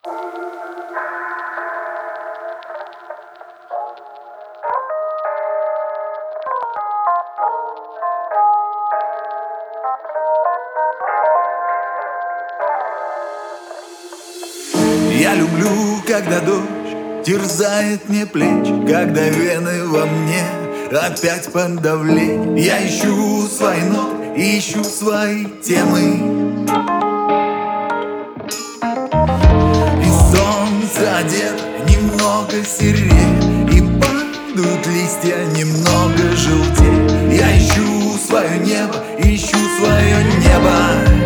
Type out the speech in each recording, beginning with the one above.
Я люблю, когда дождь терзает мне плечи, когда вены во мне опять под давлением. Я ищу свои ноты, ищу свои темы, и солнце одето немного серее, и падают листья немного желтее. Я ищу свое небо, ищу свое небо.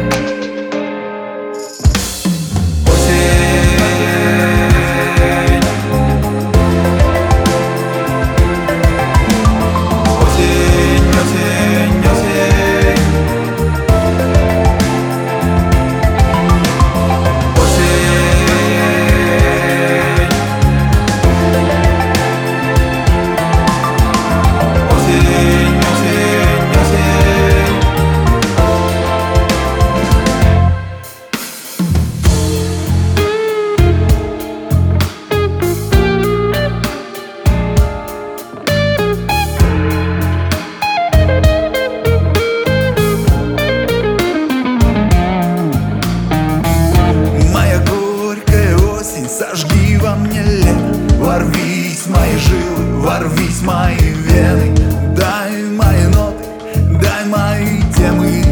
Сожги во мне лето, ворвись в мои жилы, ворвись в мои вены. Дай мои ноты, дай мои темы.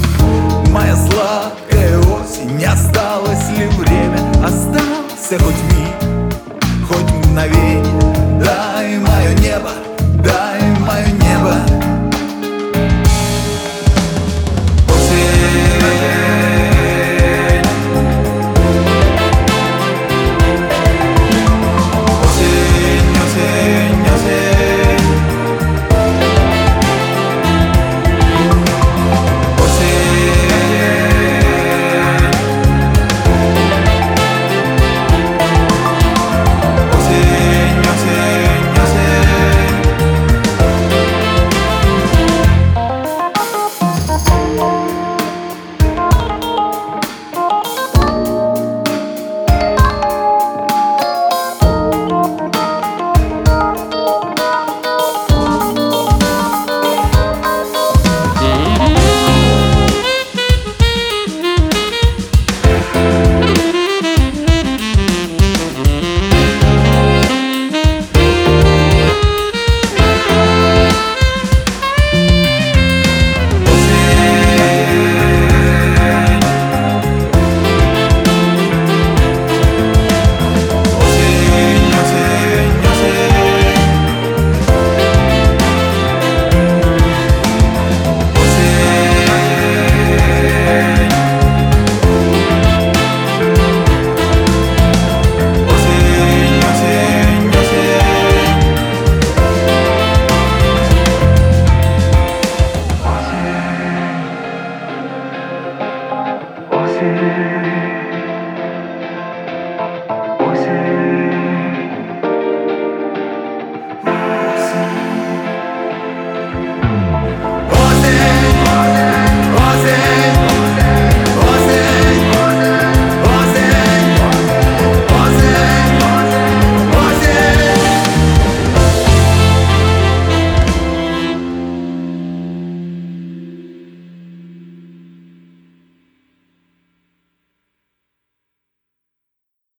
Моя сладкая осень, осталось ли время? Остался хоть миг.